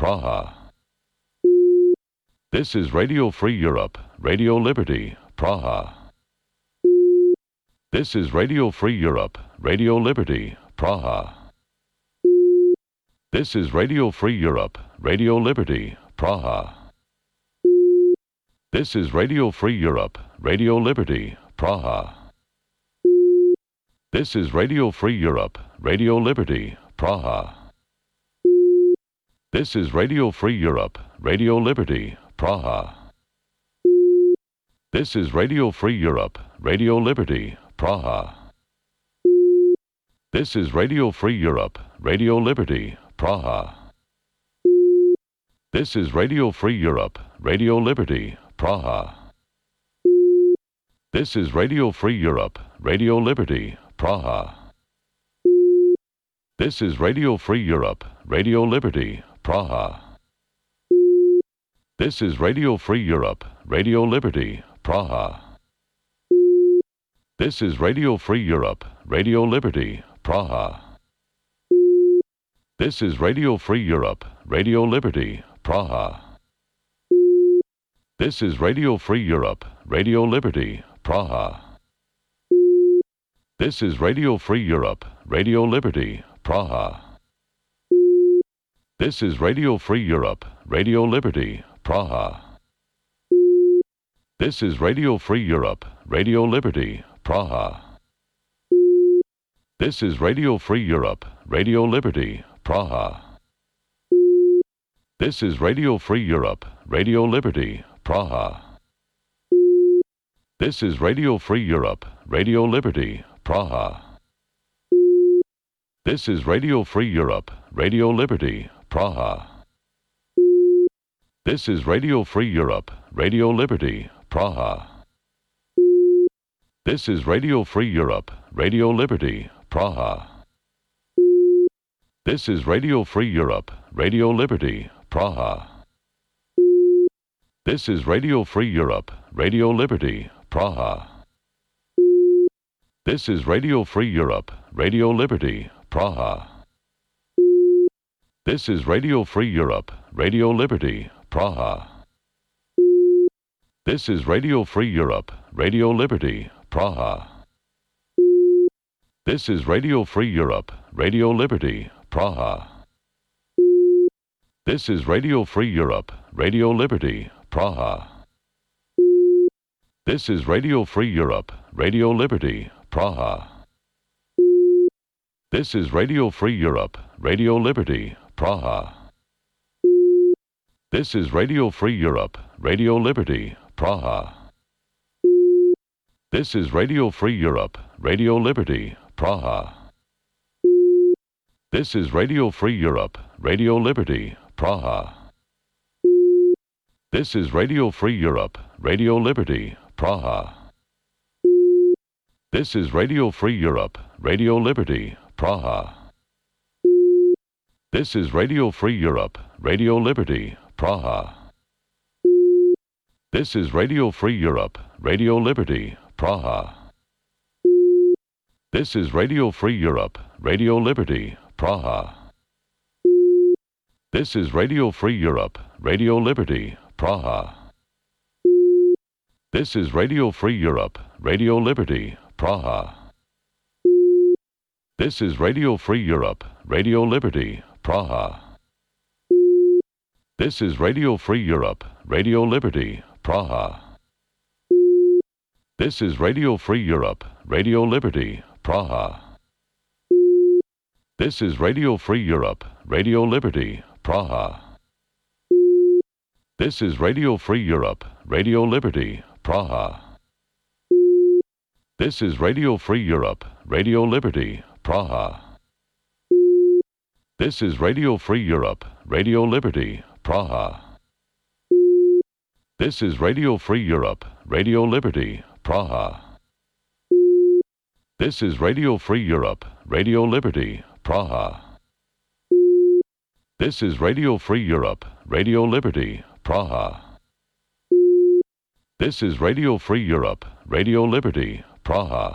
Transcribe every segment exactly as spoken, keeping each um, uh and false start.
Praha. This is Radio Free Europe, Radio Liberty, Praha. This is Radio Free Europe, Radio Liberty, Praha. This is Radio Free Europe, Radio Liberty, Praha. This is Radio Free Europe, Radio Liberty, Praha. This is Radio Free Europe, Radio Liberty, Praha. This is Radio Free Europe, Radio Liberty, Praha. This is Radio Free Europe, Radio Liberty, Praha. This is Radio Free Europe, Radio Liberty, Praha. This is Radio Free Europe, Radio Liberty, Praha. This is Radio Free Europe, Radio Liberty, Praha. This is Radio Free Europe, Radio Liberty, Praha. This is Radio Free Europe, Radio Liberty, Praha. This is Radio Free Europe, Radio Liberty, Praha. This is Radio Free Europe, Radio Liberty, Praha. This is Radio Free Europe, Radio Liberty, Praha. This is Radio Free Europe, Radio Liberty, Praha. This is Radio Free Europe, Radio Liberty, Praha. This is Radio Free Europe, Radio Liberty, Praha. This is Radio Free Europe, Radio Liberty, Praha. This is Radio Free Europe, Radio Liberty, Praha. This is Radio Free Europe, Radio Liberty, Praha. This is Radio Free Europe, Radio Liberty, Praha. This is Radio Free Europe, Radio Liberty, Praha. This is Radio Free Europe, Radio Liberty, Praha. This is Radio Free Europe, Radio Liberty, Praha. This is Radio Free Europe, Radio Liberty, Praha. This is Radio Free Europe, Radio Liberty, Praha. This is Radio Free Europe, Radio Liberty, Praha. This is Radio Free Europe, Radio Liberty, Praha. This is Radio Free Europe, Radio Liberty, Praha. This is Radio Free Europe, Radio Liberty, Praha. This is Radio Free Europe, Radio Liberty, Praha. This is Radio Free Europe, Radio Liberty, Praha. This is Radio Free Europe, Radio Liberty, Praha. This is Radio Free Europe, Radio Liberty, Praha. This is Radio Free Europe, Radio Liberty, Praha. This is Radio Free Europe, Radio Liberty, Praha. This is Radio Free Europe, Radio Liberty, Praha. This is Radio Free Europe, Radio Liberty, Praha. This is Radio Free Europe, Radio Liberty, Praha. This is Radio Free Europe, Radio Liberty, Praha. This is Radio Free Europe, Radio Liberty, Praha. This is Radio Free Europe, Radio Liberty, Praha. This is Radio Free Europe, Radio Liberty, Praha. This is Radio Free Europe, Radio Liberty, Praha. This is Radio Free Europe, Radio Liberty, Praha. This is Radio Free Europe, Radio Liberty, Praha. This is Radio Free Europe, Radio Liberty, Praha. This is Radio Free Europe, Radio Liberty, Praha. This is Radio Free Europe, Radio Liberty, Praha. This is Radio Free Europe, Radio Liberty, Praha. This is Radio Free Europe, Radio Liberty, Praha. This is Radio Free Europe, Radio Liberty, Praha. This is Radio Free Europe, Radio Liberty, Praha.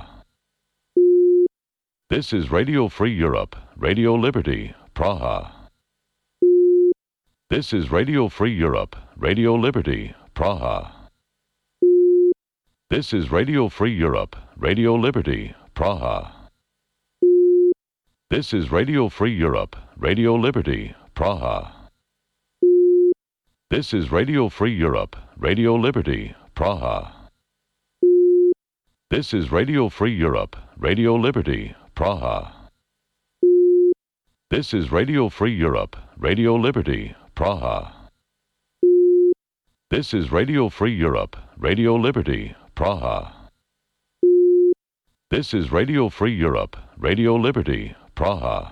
This is Radio Free Europe, Radio Liberty, Praha. This is Radio Free Europe, Radio Liberty, Praha. This is Radio Free Europe, Radio Liberty, Praha. This is Radio Free Europe, Radio Liberty, Praha. This is Radio Free Europe, Radio Liberty, Praha. This is Radio Free Europe, Radio Liberty, Praha. This is Radio Free Europe, Radio Liberty, Praha. This is Radio Free Europe, Radio Liberty, Praha. This is Radio Free Europe, Radio Liberty, Praha.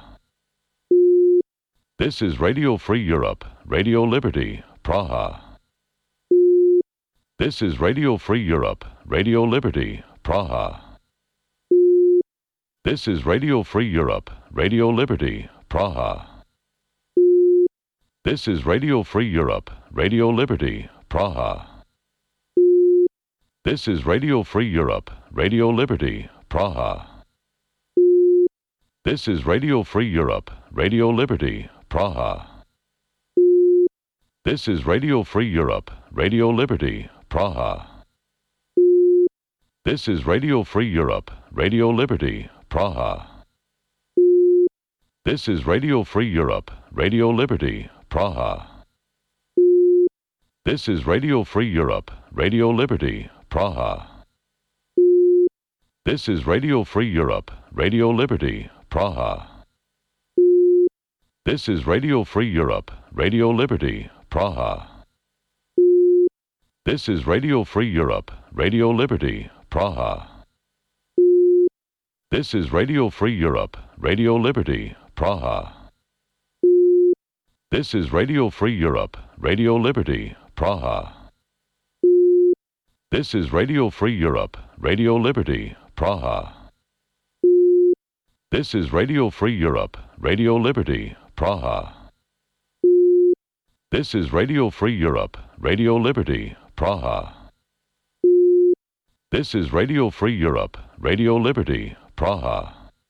This is Radio Free Europe, Radio Liberty, Praha. This is Radio Free Europe, Radio Liberty, Praha. This is Radio Free Europe, Radio Liberty, Praha. This is Radio Free Europe, Radio Liberty, Praha. This is Radio Free Europe, Radio Liberty, Praha. This is Radio Free Europe, Radio Liberty, Praha. This is Radio Free Europe, Radio Liberty, Praha. This is Radio Free Europe, Radio Liberty, Praha. This is Radio Free Europe, Radio Liberty, Praha. This is Radio Free Europe, Radio Liberty, Praha. This is Radio Free Europe, Radio Liberty, Praha. This is Radio Free Europe, Radio Liberty, Praha. This is Radio Free Europe, Radio Liberty, Praha. This is Radio Free Europe, Radio Liberty, Praha. This is Radio Free Europe, Radio Liberty, Praha. This is Radio Free Europe, Radio Liberty, Praha. This is Radio Free Europe, Radio Liberty, Praha. This is Radio Free Europe, Radio Liberty, Praha. This is Radio Free Europe, Radio Liberty, Praha.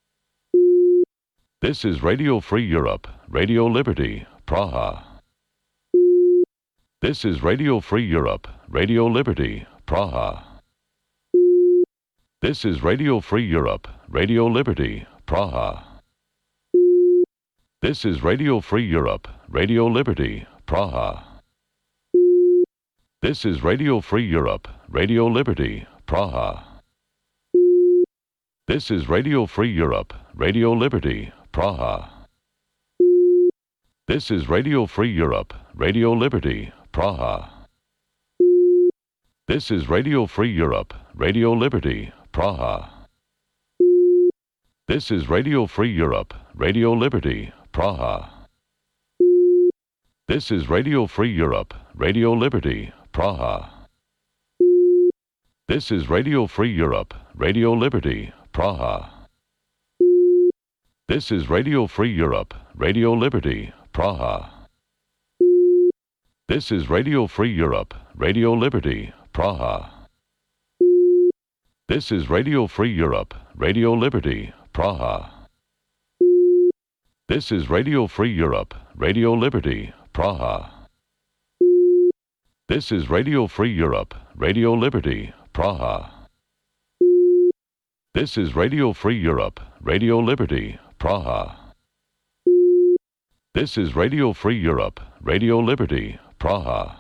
This is Radio Free Europe, Radio Liberty, Praha. This is Radio Free Europe, Radio Liberty, Praha. This is Radio Free Europe, Radio Liberty, Praha. This is Radio Free Europe, Radio Liberty, Praha. This is Radio Free Europe, Radio Liberty, Praha. This is Radio Free Europe, Radio Liberty, Praha. This is Radio Free Europe, Radio Liberty, Praha. This is Radio Free Europe, Radio Liberty, Praha. This is Radio Free Europe, Radio Liberty, Praha. This is Radio Free Europe, Radio Liberty, Praha. This is Radio Free Europe, Radio Liberty, Praha. This is Radio Free Europe, Radio Liberty, Praha. This is Radio Free Europe, Radio Liberty, Praha. This is Radio Free Europe, Radio Liberty, Praha. This is Radio Free Europe, Radio Liberty, Praha. This is Radio Free Europe, Radio Liberty, Praha. This is Radio Free Europe, Radio Liberty, Praha. This is Radio Free Europe, Radio Liberty, Praha.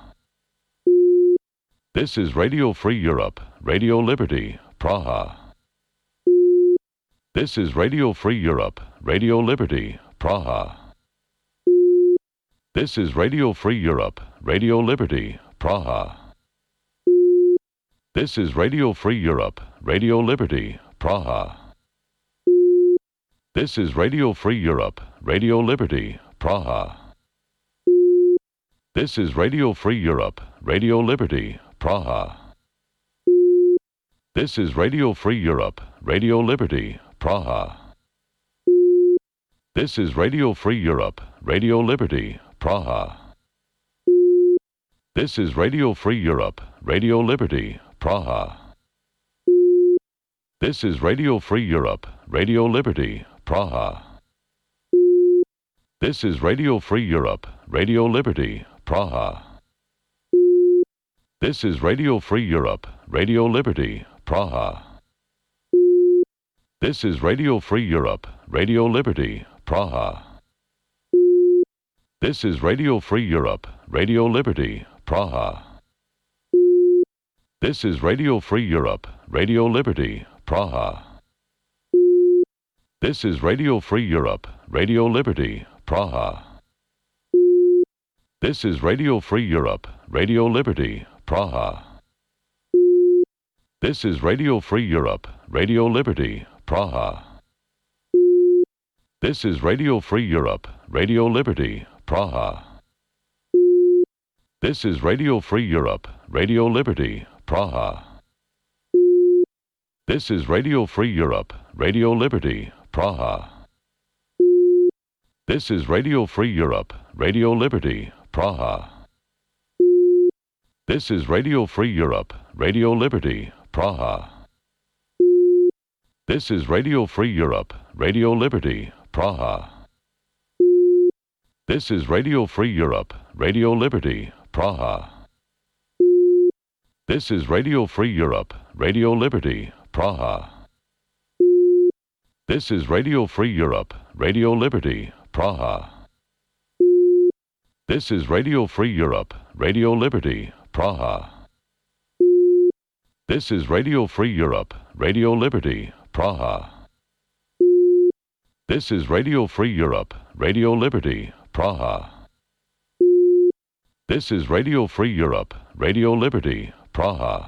This is Radio Free Europe, Radio Liberty, Praha. This is Radio Free Europe, Radio Liberty, Praha. This is Radio Free Europe, Radio Liberty, Praha. This is Radio Free Europe, Radio Liberty, Praha. This is Radio Free Europe, Radio Liberty, Praha. This is Radio Free Europe, Radio Liberty, Praha. This is Radio Free Europe, Radio Liberty, Praha. This is Radio Free Europe, Radio Liberty, Praha. This is Radio Free Europe, Radio Liberty, Praha. This is Radio Free Europe, Radio Liberty, Praha. This is Radio Free Europe, Radio Liberty, Praha. This is Radio Free Europe, Radio Liberty, Praha. This is Radio Free Europe, Radio Liberty, Praha. This is Radio Free Europe, Radio Liberty, Praha. This is Radio Free Europe, Radio Liberty, Praha. This is Radio Free Europe, Radio Liberty, Praha. This is Radio Free Europe, Radio Liberty, Praha. This is Radio Free Europe, Radio Liberty, Praha. This is Radio Free Europe, Radio Liberty, Praha. This is Radio Free Europe, Radio Liberty, Praha. This is Radio Free Europe, Radio Liberty, Praha. This is Radio Free Europe, Radio Liberty, Praha. This is Radio Free Europe, Radio Liberty, Praha. This is Radio Free Europe, Radio Liberty, Praha. This is Radio Free Europe, Radio Liberty, Praha. This is Radio Free Europe, Radio Liberty, Praha. This is Radio Free Europe, Radio Liberty, Praha. This is Radio Free Europe, Radio Liberty, Praha. This is Radio Free Europe, Radio Liberty, Praha. This is Radio Free Europe, Radio Liberty, Praha. This is Radio Free Europe, Radio Liberty, Praha.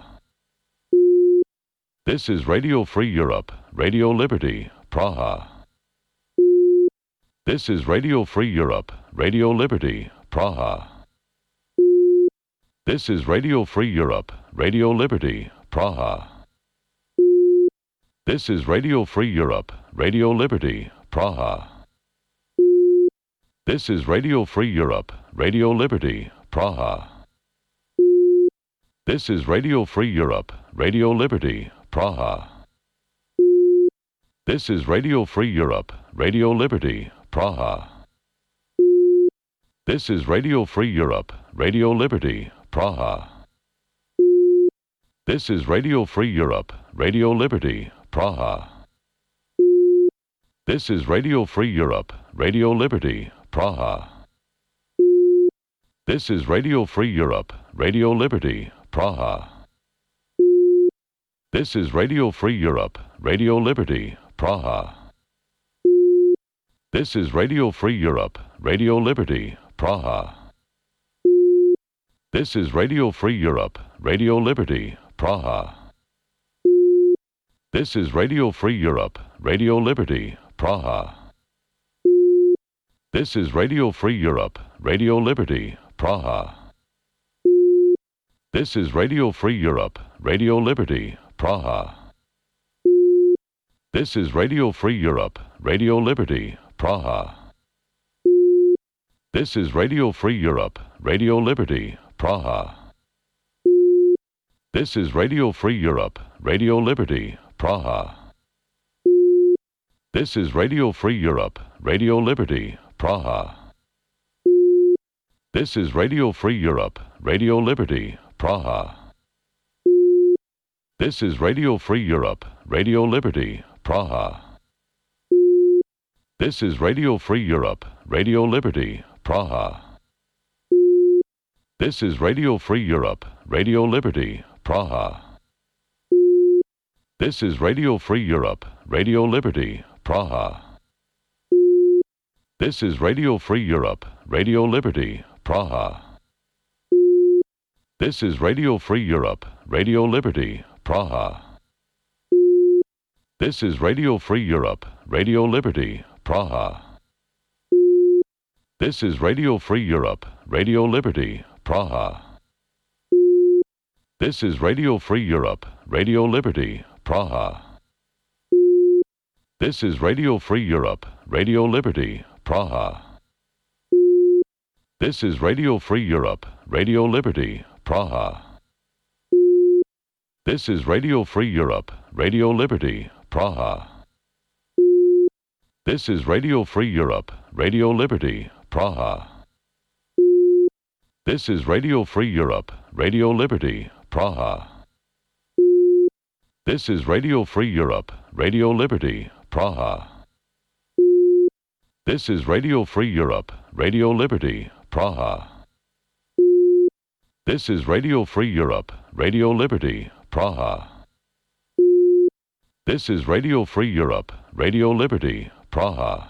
This is Radio Free Europe, Radio Liberty, Praha. This is Radio Free Europe, Radio Liberty, Praha. This is Radio Free Europe, Radio Liberty, Praha. This is Radio Free Europe, Radio Liberty, Praha. This is Radio Free Europe, Radio Liberty, Praha. This is Radio Free Europe, Radio Liberty, Praha. This is Radio Free Europe, Radio Liberty, Praha. This is Radio Free Europe, Radio Liberty, Praha. This is Radio Free Europe, Radio Liberty, Praha. This is Radio Free Europe, Radio Liberty, Praha. This is Radio Free Europe, Radio Liberty, Praha. This is Radio Free Europe, Radio Liberty, Praha. This is Radio Free Europe, Radio Liberty, Praha. This is Radio Free Europe, Radio Liberty, Praha. This is Radio Free Europe, Radio Liberty, Praha. This is Radio Free Europe, Radio Liberty, Praha. This is Radio Free Europe, Radio Liberty, Praha. This is Radio Free Europe, Radio Liberty, Praha. This is Radio Free Europe, Radio Liberty, Praha. This is Radio Free Europe, Radio Liberty, Praha. This is Radio Free Europe, Radio Liberty, Praha. This is Radio Free Europe, Radio Liberty, Praha. This is Radio Free Europe, Radio Liberty, Praha. This is Radio Free Europe, Radio Liberty, Praha. This is Radio Free Europe, Radio Liberty, Praha. This is Radio Free Europe, Radio Liberty, Praha. This is Radio Free Europe, Radio Liberty, Praha. This is Radio Free Europe, Radio Liberty, Praha. This is Radio Free Europe, Radio Liberty, Praha. This is Radio Free Europe, Radio Liberty, Praha. This is Radio Free Europe, Radio Liberty, Praha. This is Radio Free Europe, Radio Liberty, Praha. This is Radio Free Europe, Radio Liberty, Praha. This is Radio Free Europe, Radio Liberty, Praha. This is Radio Free Europe, Radio Liberty, Praha. This is Radio Free Europe, Radio Liberty, Praha. This is Radio Free Europe, Radio Liberty, Praha. This is Radio Free Europe, Radio Liberty, Praha. This is Radio Free Europe, Radio Liberty, Praha. This is Radio Free Europe, Radio Liberty, Praha.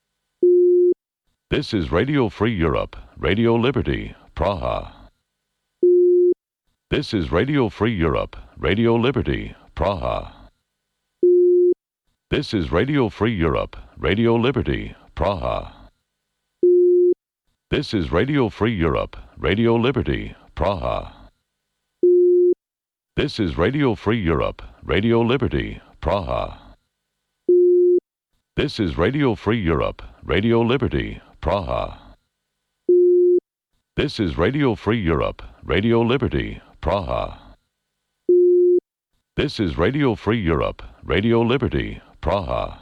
This is Radio Free Europe, Radio Liberty, Praha. This is Radio Free Europe, Radio Liberty, Praha. This is Radio Free Europe, Radio Liberty, Praha. This is Radio Free Europe, Radio Liberty, Praha. This is Radio Free Europe, Radio Liberty, Praha. This is Radio Free Europe, Radio Liberty, Praha. This is Radio Free Europe, Radio Liberty, Praha. This is Radio Free Europe, Radio Liberty, Praha.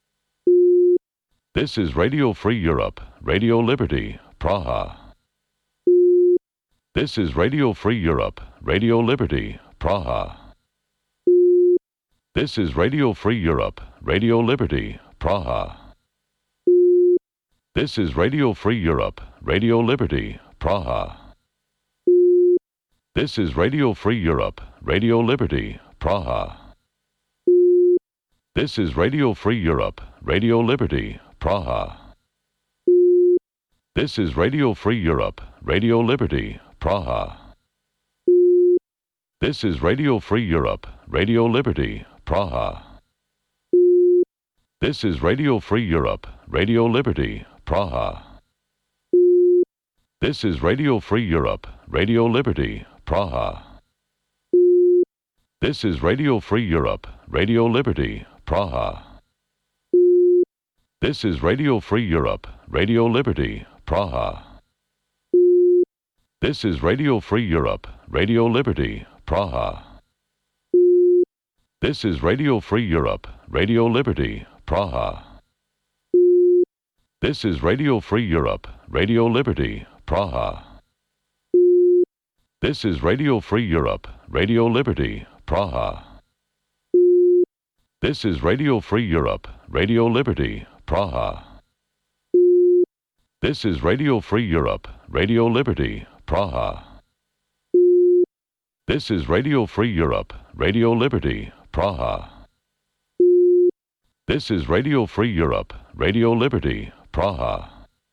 This is Radio Free Europe, Radio Liberty, Praha. This is Radio Free Europe, Radio Liberty, Praha. This is Radio Free Europe, Radio Liberty, Praha. This is Radio Free Europe, Radio Liberty, Praha. This is Radio Free Europe, Radio Liberty, Praha. This is Radio Free Europe, Radio Liberty, Praha. This is Radio Free Europe, Radio Liberty, Praha. This is Radio Free Europe, Radio Liberty, Praha. This is Radio Free Europe, Radio Liberty, Praha. This is Radio Free Europe, Radio Liberty, Praha. This is Radio Free Europe, Radio Liberty, Praha. This is Radio Free Europe, Radio Liberty, Praha. This is Radio Free Europe, Radio Liberty, Praha. This is Radio Free Europe, Radio Liberty, Praha. This is Radio Free Europe, Radio Liberty, Praha. This is Radio Free Europe, Radio Liberty, Praha. This is Radio Free Europe, Radio Liberty, Praha. This is Radio Free Europe, Radio Liberty, Praha. This is Radio Free Europe, Radio Liberty, Praha. This is Radio Free Europe, Radio Liberty, Praha.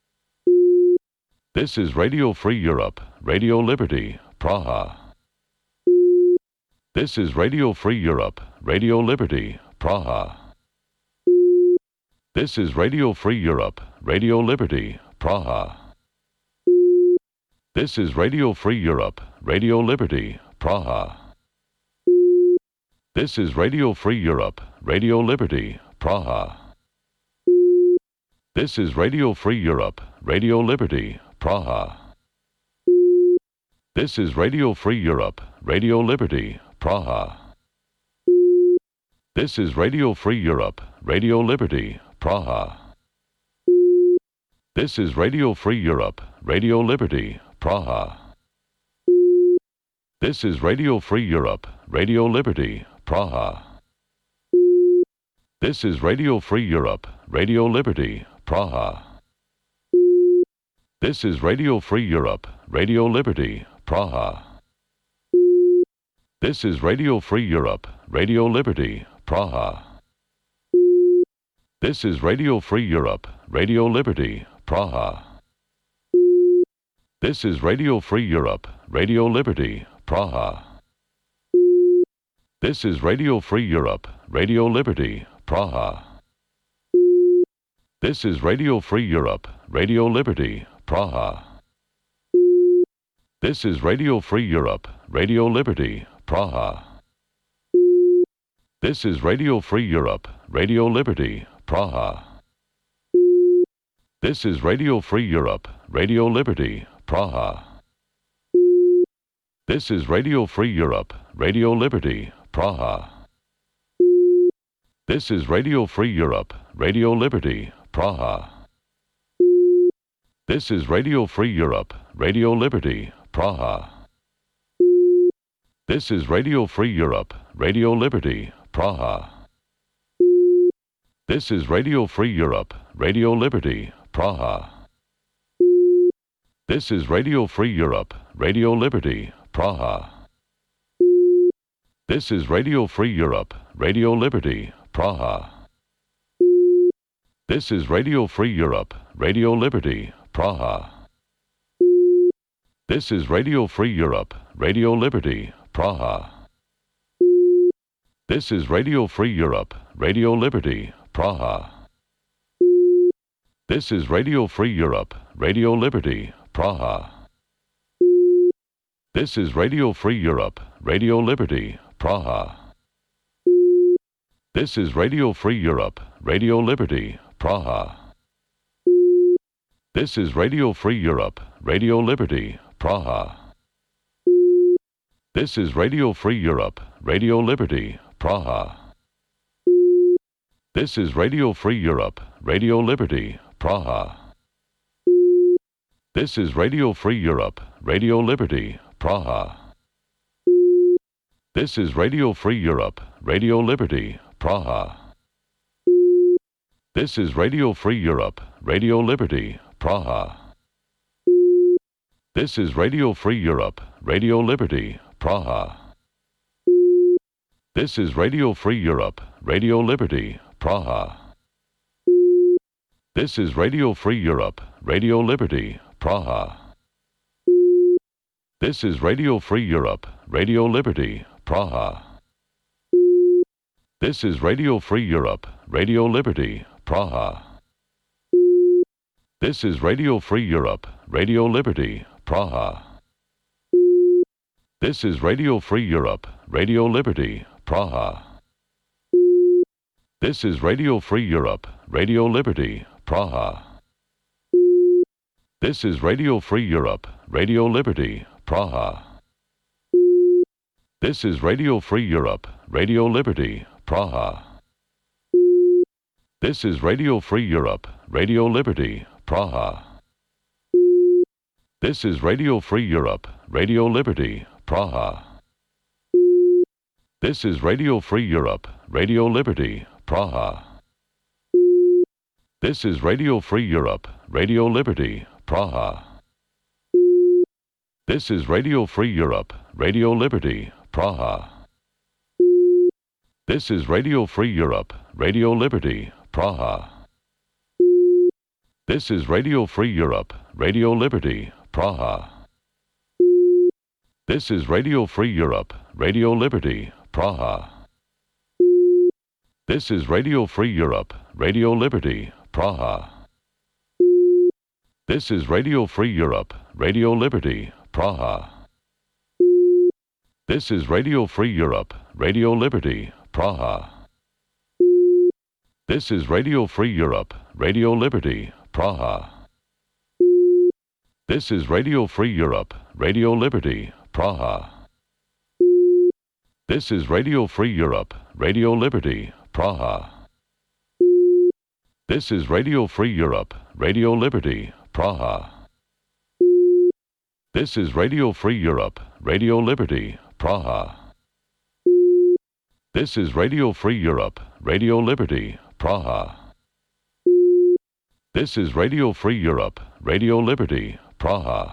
This is Radio Free Europe, Radio Liberty, Praha. This is Radio Free Europe, Radio Liberty, Praha. This is Radio Free Europe, Radio Liberty, Praha. This is Radio Free Europe, Radio Liberty, Praha. This is Radio Free Europe, Radio Liberty, Praha. This is Radio Free Europe, Radio Liberty, Praha. This is Radio Free Europe, Radio Liberty, Praha. This is Radio Free Europe, Radio Liberty, Praha. This is Radio Free Europe, Radio Liberty, Praha. This is Radio Free Europe, Radio Liberty, Praha. This is Radio Free Europe, Radio Liberty, Praha. This is Radio Free Europe, Radio Liberty, Praha. This is Radio Free Europe, Radio Liberty, Praha. This is Radio Free Europe, Radio Liberty, Praha. This is Radio Free Europe, Radio Liberty, Praha. This is Radio Free Europe, Radio Liberty, Praha. This is Radio Free Europe, Radio Liberty, Praha. This is Radio Free Europe, Radio Liberty, Praha. This is Radio Free Europe, Radio Liberty, Praha. This is Radio Free Europe, Radio Liberty, Praha. This is Radio Free Europe, Radio Liberty, Praha. This is Radio Free Europe, Radio Liberty, Praha. This is Radio Free Europe, Radio Liberty, Praha. This is Radio Free Europe, Radio Liberty, Praha. This is Radio Free Europe, Radio Liberty, Praha. This is Radio Free Europe, Radio Liberty, Praha. This is Radio Free Europe, Radio Liberty, Praha. This is Radio Free Europe, Radio Liberty, Praha. This is Radio Free Europe, Radio Liberty, Praha. This is Radio Free Europe, Radio Liberty, Praha. This is Radio Free Europe, Radio Liberty, Praha. This is Radio Free Europe, Radio Liberty, Praha. This is Radio Free Europe, Radio Liberty, Praha. This is Radio Free Europe, Radio Liberty, Praha. This is Radio Free Europe, Radio Liberty, Praha. This is Radio Free Europe, Radio Liberty, Praha. This is Radio Free Europe, Radio Liberty, Praha. This is Radio Free Europe, Radio Liberty, Praha. This is Radio Free Europe, Radio Liberty, Praha. This is Radio Free Europe, Radio Liberty, Praha. This is Radio Free Europe, Radio Liberty, Praha. This is Radio Free Europe, Radio Liberty, Praha. This is Radio Free Europe, Radio Liberty, Praha. This is Radio Free Europe, Radio Liberty, Praha. This is Radio Free Europe, Radio Liberty, Praha. This is Radio Free Europe, Radio Liberty, Praha. This is Radio Free Europe, Radio Liberty, Praha. This is Radio Free Europe, Radio Liberty, Praha. This is Radio Free Europe, Radio Liberty, Praha. This is Radio Free Europe, Radio Liberty, Praha. This is Radio Free Europe, Radio Liberty, Praha. This is Radio Free Europe, Radio Liberty, Praha. This is Radio Free Europe, Radio Liberty, Praha. This is Radio Free Europe, Radio Liberty, Praha. This is Radio Free Europe, Radio Liberty, Praha. This is Radio Free Europe, Radio Liberty, Praha. This is Radio Free Europe, Radio Liberty, Praha. This is Radio Free Europe, Radio Liberty, Praha. This is Radio Free Europe, Radio Liberty, Praha. This is Radio Free Europe, Radio Liberty, Praha. This is Radio Free Europe, Radio Liberty, Praha. This is Radio Free Europe, Radio Liberty, Praha. This is Radio Free Europe, Radio Liberty, Praha. This is Radio Free Europe, Radio Liberty, Praha. This is Radio Free Europe, Radio Liberty, Praha. This is Radio Free Europe, Radio Liberty, Praha. This is Radio Free Europe, Radio Liberty, Praha.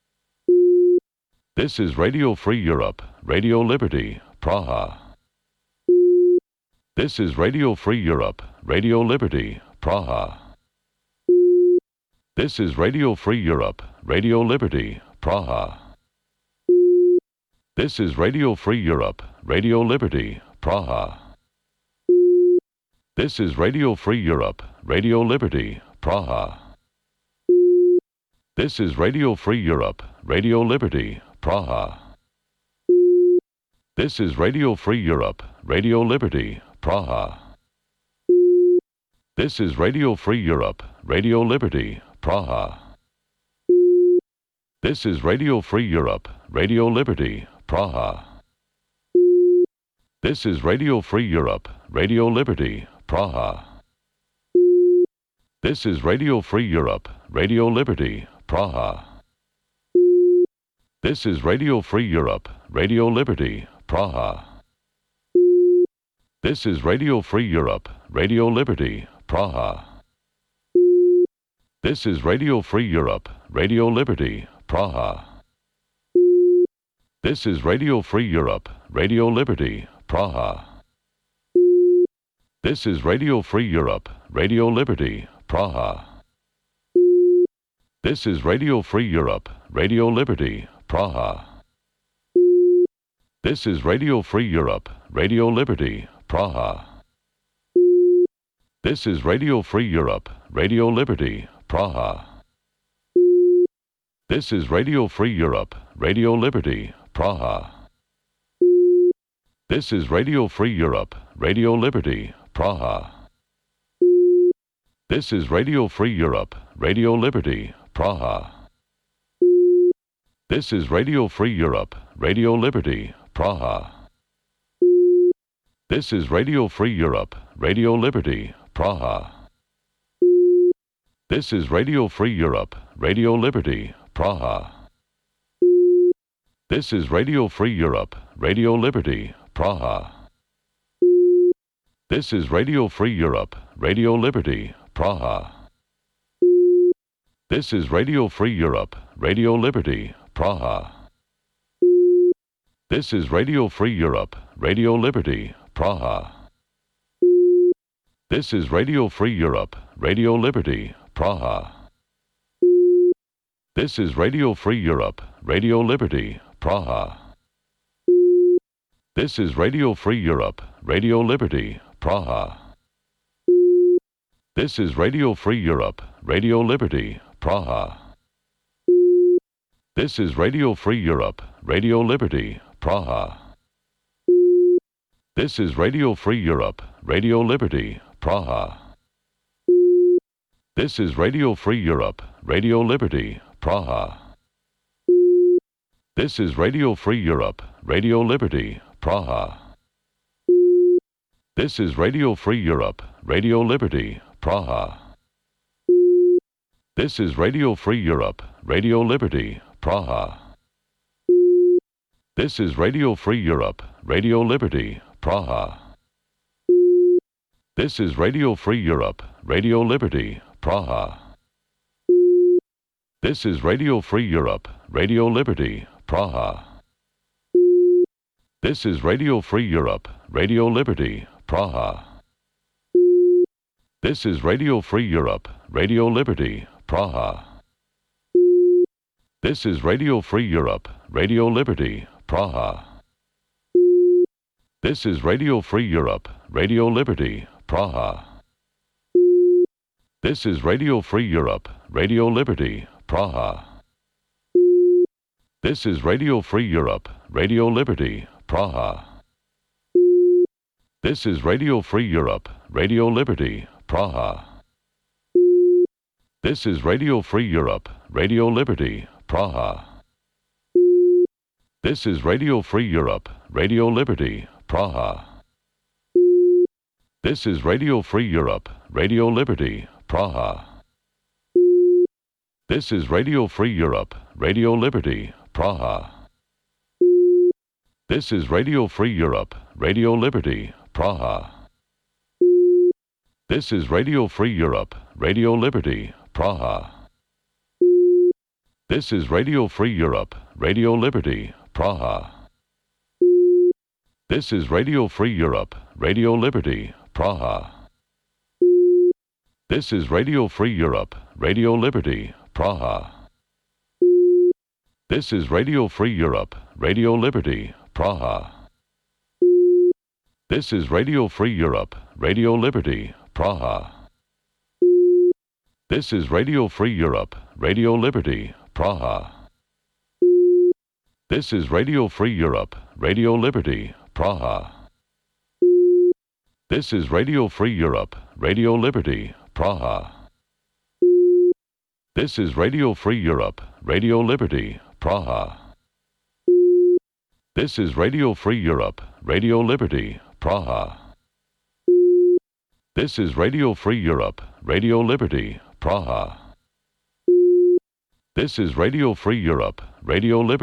This is Radio Free Europe, Radio Liberty, Praha. This is Radio Free Europe, Radio Liberty, Praha. This is Radio Free Europe, Radio Liberty, Praha. This is Radio Free Europe, Radio Liberty, Praha. This is Radio Free Europe, Radio Liberty, Praha. This is Radio Free Europe, Radio Liberty, Praha. This is Radio Free Europe, Radio Liberty, Praha. This is Radio Free Europe, Radio Liberty, Praha. This is Radio Free Europe, Radio Liberty, Praha. This is Radio Free Europe, Radio Liberty, Praha. This is Radio Free Europe, Radio Liberty, Praha. This is Radio Free Europe, Radio Liberty, Praha. This is Radio Free Europe, Radio Liberty, Praha. This is Radio Free Europe, Radio Liberty, Praha. This is Radio Free Europe, Radio Liberty, Praha. This is Radio Free Europe, Radio Liberty, Praha. This is Radio Free Europe, Radio Liberty, Praha. This is Radio Free Europe, Radio Liberty, Praha. This is Radio Free Europe, Radio Liberty, Praha. This is Radio Free Europe, Radio Liberty, Praha. This is Radio Free Europe, Radio Liberty, Praha. This is Radio Free Europe, Radio Liberty, Praha. This is Radio Free Europe, Radio Liberty, Praha. This is Radio Free Europe, Radio Liberty, Praha. This is Radio Free Europe, Radio Liberty, Praha. This is Radio Free Europe, Radio Liberty, Praha. This is Radio Free Europe, Radio Liberty, Praha. This is Radio Free Europe, Radio Liberty, Praha. This is Radio Free Europe, Radio Liberty, Praha. This is Radio Free Europe, Radio Liberty, Praha. This is Radio Free Europe, Radio Liberty, Praha. This is Radio Free Europe, Radio Liberty, Praha. This is Radio Free Europe, Radio Liberty, Praha. This is Radio Free Europe, Radio Liberty, Praha. This is Radio Free Europe, Radio Liberty, Praha. This is Radio Free Europe, Radio Liberty, Praha. This is Radio Free Europe, Radio Liberty, Praha. This is Radio Free Europe, Radio Liberty, Praha. This is Radio Free Europe, Radio Liberty, Praha. This is Radio Free Europe, Radio Liberty, Praha. This is Radio Free Europe, Radio Liberty, Praha. This is Radio Free Europe, Radio Liberty, Praha. This is Radio Free Europe, Radio Liberty, Praha. This is Radio Free Europe, Radio Liberty, Praha. This is Radio Free Europe, Radio Liberty, Praha. This is Radio Free Europe, Radio Liberty, Praha. This is Radio Free Europe, Radio Liberty, Praha. This is Radio Free Europe, Radio Liberty, Praha. This is Radio Free Europe, Radio Liberty, Praha. This is Radio Free Europe, Radio Liberty, Praha. This is Radio Free Europe, Radio Liberty, Praha. This is Radio Free Europe, Radio Liberty, Praha. This is Radio Free Europe, Radio Liberty, Praha. This is Radio Free Europe, Radio Liberty, Praha. This is Radio Free Europe, Radio Liberty, Praha. This is Radio Free Europe, Radio Liberty, Praha. This is Radio Free Europe, Radio Liberty, Praha. This is Radio Free Europe, Radio Liberty, Praha. This is Radio Free Europe, Radio Liberty, Praha. This is Radio Free Europe, Radio Liberty, Praha. This is Radio Free Europe, Radio Liberty, Praha. This is Radio Free Europe, Radio Liberty, Praha. This is Radio Free Europe, Radio Liberty, Praha. This is Radio Free Europe, Radio Liberty, Praha. This is Radio Free Europe, Radio Liberty, Praha. This is Radio Free Europe, Radio Liberty, Praha. This is Radio Free Europe, Radio Liberty.